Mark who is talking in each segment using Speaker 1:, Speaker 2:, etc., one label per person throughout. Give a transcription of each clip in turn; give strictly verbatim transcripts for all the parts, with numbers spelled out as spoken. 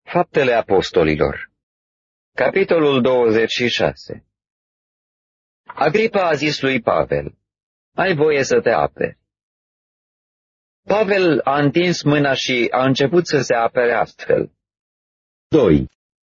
Speaker 1: Faptele Apostolilor, capitolul douăzeci și șase. Agripa a zis lui Pavel: ai voie să te aperi. Pavel a întins mâna și a început să se apere astfel. doi.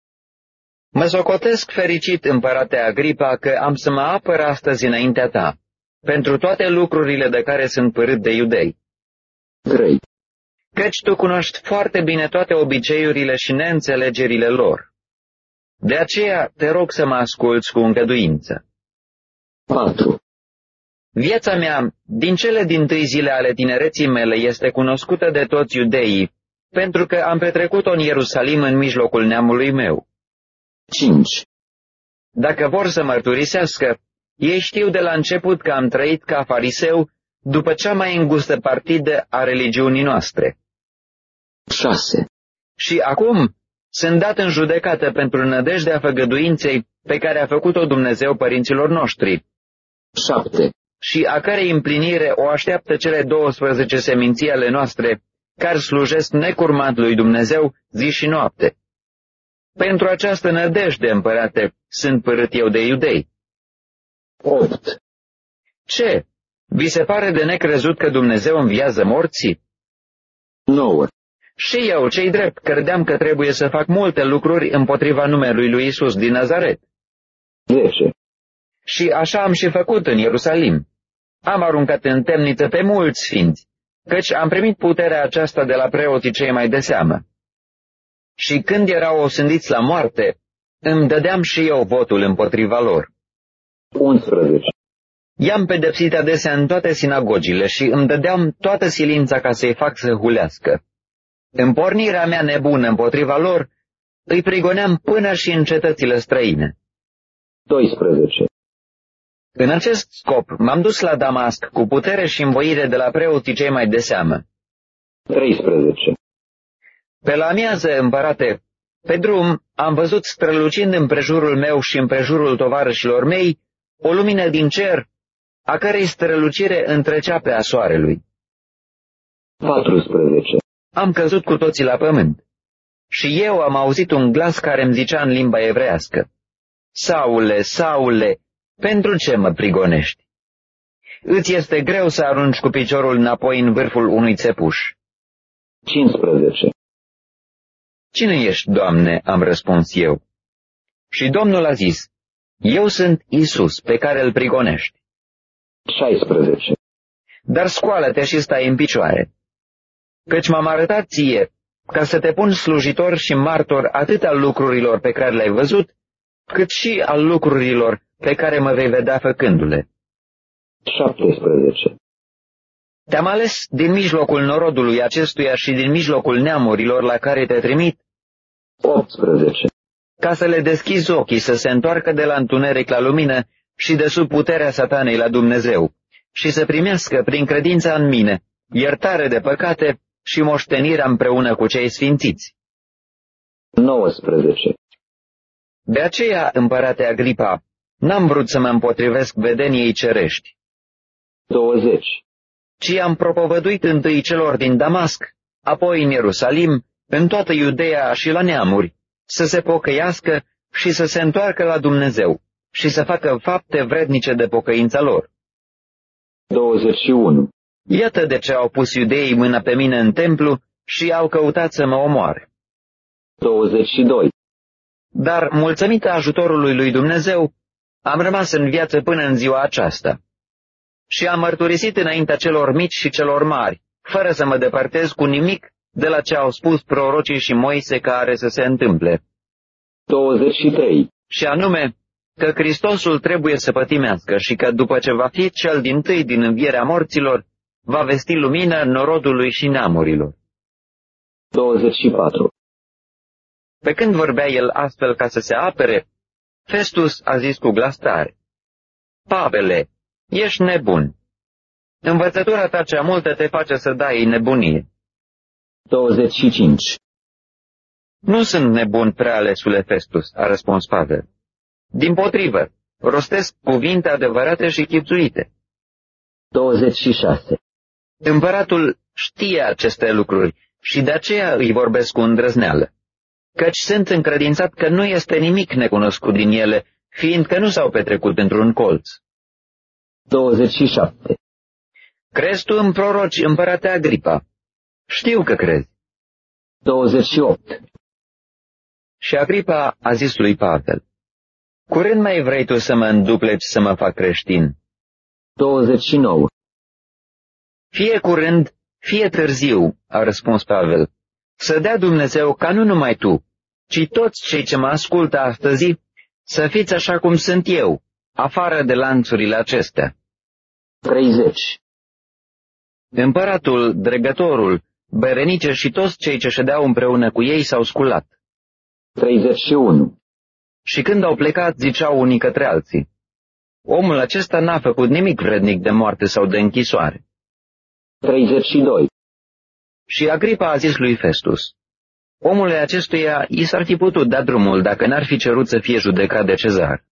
Speaker 1: Mă socotesc fericit, împărate Agripa, că am să mă apăr astăzi înaintea ta, pentru toate lucrurile de care sunt părât de iudei.
Speaker 2: trei.
Speaker 1: Căci tu cunoști foarte bine toate obiceiurile și neînțelegerile lor. De aceea te rog să mă asculți cu îngăduință.
Speaker 2: patru.
Speaker 1: Viața mea, din cele dintâi zile ale tinereții mele, este cunoscută de toți iudeii, pentru că am petrecut-o în Ierusalim în mijlocul neamului meu.
Speaker 2: cinci.
Speaker 1: Dacă vor să mărturisească, ei știu de la început că am trăit ca fariseu după cea mai îngustă partidă a religiunii noastre.
Speaker 2: șase.
Speaker 1: Și acum sunt dat în judecată pentru nădejdea făgăduinței pe care a făcut-o Dumnezeu părinților noștri,
Speaker 2: șapte.
Speaker 1: și a cărei împlinire o așteaptă cele douăsprezece seminții ale noastre, care slujesc necurmat lui Dumnezeu zi și noapte. Pentru această nădejde, împărate, sunt părât eu de iudei.
Speaker 2: opt.
Speaker 1: Ce? Vi se pare de necrezut că Dumnezeu înviază morții?
Speaker 2: nouă.
Speaker 1: Și eu, cei drept, credeam că trebuie să fac multe lucruri împotriva numelui lui Isus din Nazaret.
Speaker 2: zece.
Speaker 1: Și așa am și făcut în Ierusalim. Am aruncat în temniță pe mulți sfinți, căci am primit puterea aceasta de la preoții cei mai de seamă. Și când erau osândiți la moarte, îmi dădeam și eu votul împotriva lor.
Speaker 2: unsprezece.
Speaker 1: I-am pedepsit adesea în toate sinagogile și îmi dădeam toată silința ca să-i fac să hulească. În pornirea mea nebună împotriva lor, îi prigoneam până și în cetățile străine.
Speaker 2: doisprezece.
Speaker 1: În acest scop m-am dus la Damasc cu putere și învoire de la preoții cei mai de seamă.
Speaker 2: treisprezece.
Speaker 1: Pe la amiază, împărate, pe drum am văzut strălucind împrejurul meu și împrejurul tovarășilor mei o lumină din cer, a cărei strălucire întrecea pe a soarelui.
Speaker 2: paisprezece.
Speaker 1: Am căzut cu toții la pământ. Și eu am auzit un glas care îmi zicea în limba evrească: Saule, Saule, pentru ce mă prigonești? Îți este greu să arunci cu piciorul înapoi în vârful unui țepuș.
Speaker 2: cincisprezece.
Speaker 1: Cine ești, Doamne? Am răspuns eu. Și Domnul a zis: eu sunt Isus, pe care îl prigonești.
Speaker 2: șaisprezece.
Speaker 1: Dar scoală-te și stai în picioare, căci m-am arătat ție ca să te pun slujitor și martor atât al lucrurilor pe care le-ai văzut, cât și al lucrurilor pe care mă vei vedea făcându-le.
Speaker 2: șaptesprezece.
Speaker 1: Te-am ales din mijlocul norodului acestuia și din mijlocul neamurilor la care te trimit,
Speaker 2: optsprezece.
Speaker 1: ca să le deschizi ochii să se întoarcă de la întuneric la lumină și de sub puterea satanei la Dumnezeu, și să primească prin credința în mine iertare de păcate și moștenirea împreună cu cei sfințiți.
Speaker 2: nouăsprezece.
Speaker 1: De aceea, împărate Agripa, n-am vrut să mă împotrivesc vedeniei cerești,
Speaker 2: douăzeci.
Speaker 1: ci am propovăduit întâi celor din Damasc, apoi în Ierusalim, în toată Iudeea și la neamuri, să se pocăiască și să se întoarcă la Dumnezeu și să facă fapte vrednice de pocăința lor.
Speaker 2: douăzeci și unu.
Speaker 1: Iată de ce au pus iudeii mâna pe mine în templu și au căutat să mă omoare.
Speaker 2: douăzeci și doi.
Speaker 1: Dar, mulțumită ajutorului lui Dumnezeu, am rămas în viață până în ziua aceasta. Și am mărturisit înaintea celor mici și celor mari, fără să mă depărtez cu nimic de la ce au spus prorocii și Moise că are să se întâmple.
Speaker 2: douăzeci și trei.
Speaker 1: Și anume, că Hristosul trebuie să pătimească și că după ce va fi cel dintâi din învierea morților, va vesti lumină norodului și neamurilor.
Speaker 2: douăzeci și patru.
Speaker 1: Pe când vorbea el astfel ca să se apere, Festus a zis cu glas tare: Pavele, ești nebun. Învățătura ta cea multă te face să dai nebunie.
Speaker 2: douăzeci și cinci.
Speaker 1: Nu sunt nebun, prealesule Festus, a răspuns Pavel. Dimpotrivă, rostesc cuvinte adevărate și chibzuite.
Speaker 2: douăzeci și șase.
Speaker 1: Împăratul știe aceste lucruri și de aceea îi vorbesc cu îndrăzneală. căci sunt încredințat că nu este nimic necunoscut din ele, fiindcă nu s-au petrecut într-un colț.
Speaker 2: douăzeci și șapte.
Speaker 1: Crezi tu în proroci, împărate Agripa? Știu că crezi.
Speaker 2: douăzeci și opt.
Speaker 1: Și Agripa a zis lui Pavel, curând mai vrei tu să mă îndupleci să mă fac creștin?
Speaker 2: douăzeci și nouă.
Speaker 1: Fie curând, fie târziu, a răspuns Pavel, să dea Dumnezeu ca nu numai tu, ci toți cei ce mă ascultă astăzi, să fiți așa cum sunt eu, afară de lanțurile acestea.
Speaker 2: treizeci.
Speaker 1: Împăratul, dregătorul, Berenice și toți cei ce ședeau împreună cu ei s-au sculat.
Speaker 2: treizeci și unu.
Speaker 1: Și când au plecat, ziceau unii către alții, omul acesta n-a făcut nimic vrednic de moarte sau de închisoare.
Speaker 2: treizeci și doi.
Speaker 1: Și Agripa a zis lui Festus, omului acestuia i s-ar fi putut da drumul dacă n-ar fi cerut să fie judecat de cezar.